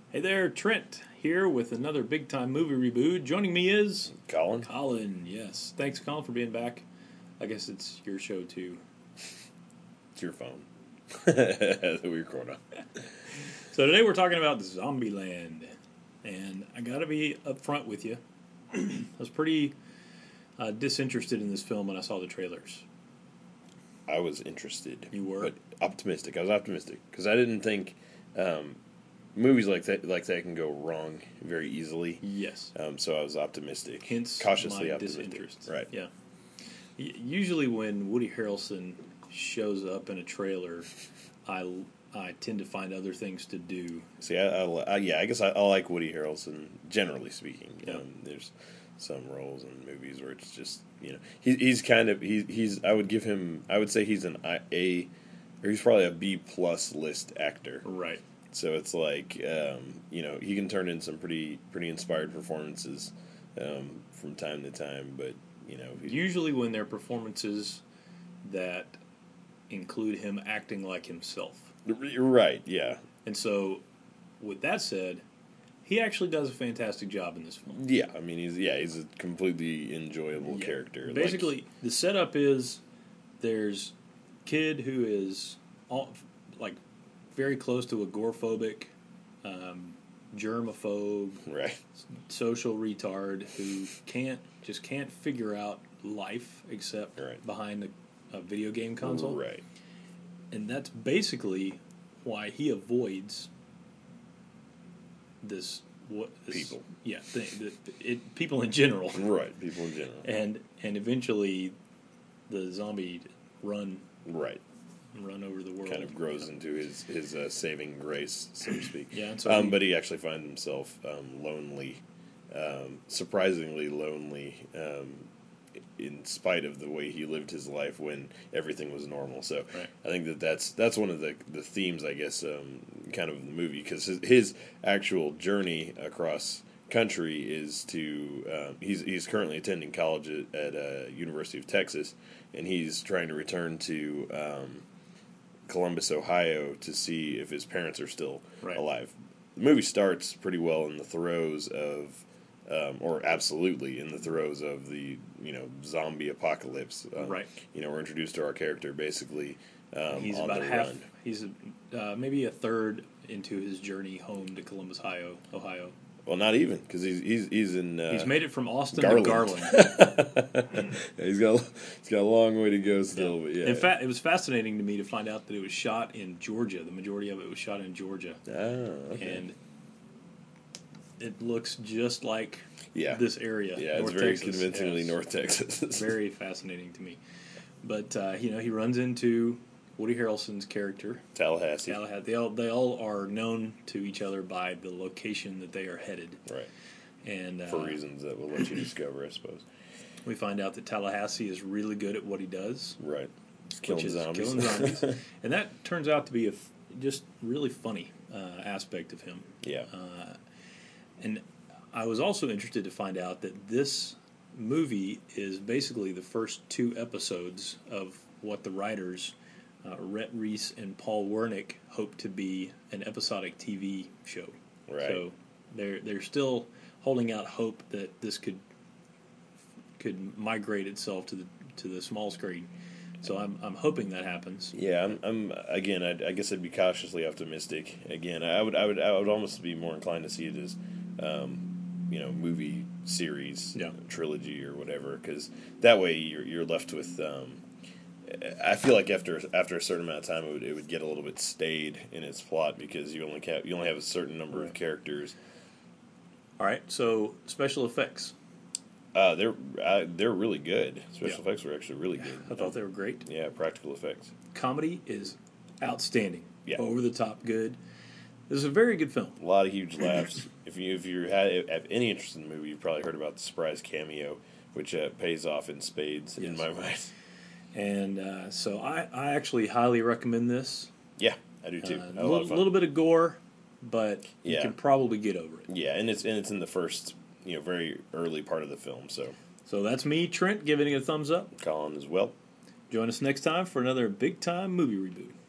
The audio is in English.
Hey there, Trent, here with another big time movie reboot. Joining me is Colin? Colin, yes. Thanks, Colin, for being back. I guess it's your show, too. It's your phone. That we record on. So today we're talking about Zombieland. And I gotta be upfront with you. I was pretty disinterested in this film when I saw the trailers. I was interested. You were? But optimistic. I was optimistic. Because I didn't think movies like that can go wrong very easily. Yes. So I was optimistic. Hence cautiously my optimistic. disinterest. Right. Yeah. Usually when Woody Harrelson shows up in a trailer, I tend to find other things to do. See, I guess I like Woody Harrelson, generally speaking. Yeah. There's some roles in movies where it's just, he's kind of, he's I would give him, I would say he's or he's probably a B+ list actor. Right. So it's like, he can turn in some pretty inspired performances from time to time, but, Usually when they're performances that include him acting like himself. Right, yeah. And so, with that said, he actually does a fantastic job in this film. Yeah, I mean, he's a completely enjoyable character. Basically, the setup is there's kid who is very close to agoraphobic, germaphobe, right, social retard who just can't figure out life except behind a video game console. Right. And that's basically why he avoids this people. Yeah, people in general. Right, people in general. And eventually the zombie run over the world. Kind of grows into his saving grace, so to speak. Yeah, and so but he actually finds himself lonely, surprisingly lonely, in spite of the way he lived his life when everything was normal. So I think that's one of the themes, I guess, kind of the movie, because his actual journey across country is to he's currently attending college at University of Texas, and he's trying to return to Columbus, Ohio, to see if his parents are still alive. The movie starts pretty well in the throes of, or absolutely in the throes of the zombie apocalypse. We're introduced to our character basically. He's on about the half. run. He's maybe a third into his journey home to Columbus, Ohio. Well, not even, because he's in. He's made it from Austin Garland. to Garland. Yeah, he's got a long way to go still. Yeah. But yeah. In fact, it was fascinating to me to find out that it was shot in Georgia. The majority of it was shot in Georgia. Oh, okay. And it looks just like this area. Yeah, North it's very Texas. convincingly North Texas. Very fascinating to me. But he runs into Woody Harrelson's character, Tallahassee. They all are known to each other by the location that they are headed. Right. And for reasons that we'll let you discover, I suppose. We find out that Tallahassee is really good at what he does. Right. Killing zombies. And that turns out to be a just really funny aspect of him. Yeah. And I was also interested to find out that this movie is basically the first 2 episodes of what the writers, Rhett Reese and Paul Wernick, hope to be an episodic TV show. Right. So they're still holding out hope that this could migrate itself to the small screen. So I'm hoping that happens. Yeah, I'm again. I guess I'd be cautiously optimistic. Again, I would almost be more inclined to see it as, movie series, trilogy or whatever, because that way you're left with. I feel like after a certain amount of time, it would get a little bit staid in its plot, because you only have a certain number of characters. All right, so special effects. They're really good. Special effects were actually really good. I thought they were great. Yeah, practical effects. Comedy is outstanding. Yeah. Over the top good. This is a very good film. A lot of huge laughs. If you have any interest in the movie, you've probably heard about the surprise cameo, which pays off in spades in my mind. And so I actually highly recommend this. Yeah, I do too. A little bit of gore, but you can probably get over it. Yeah, and it's in the first, very early part of the film. So that's me, Trent, giving it a thumbs up. Colin as well. Join us next time for another big time movie reboot.